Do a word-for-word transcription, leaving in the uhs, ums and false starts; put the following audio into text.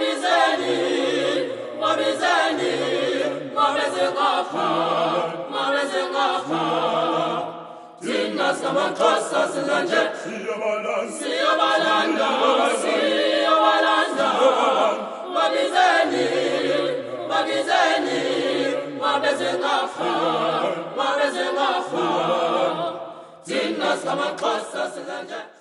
mabizeni, mabizeni, mabezengafa, mabezengafa. Thina samaXhosa sinanje, siyobalanda, siyobalanda. Mabizeni, mabizeni, mabezengafa, mabezengafa. Thina samaXhosa sinanje.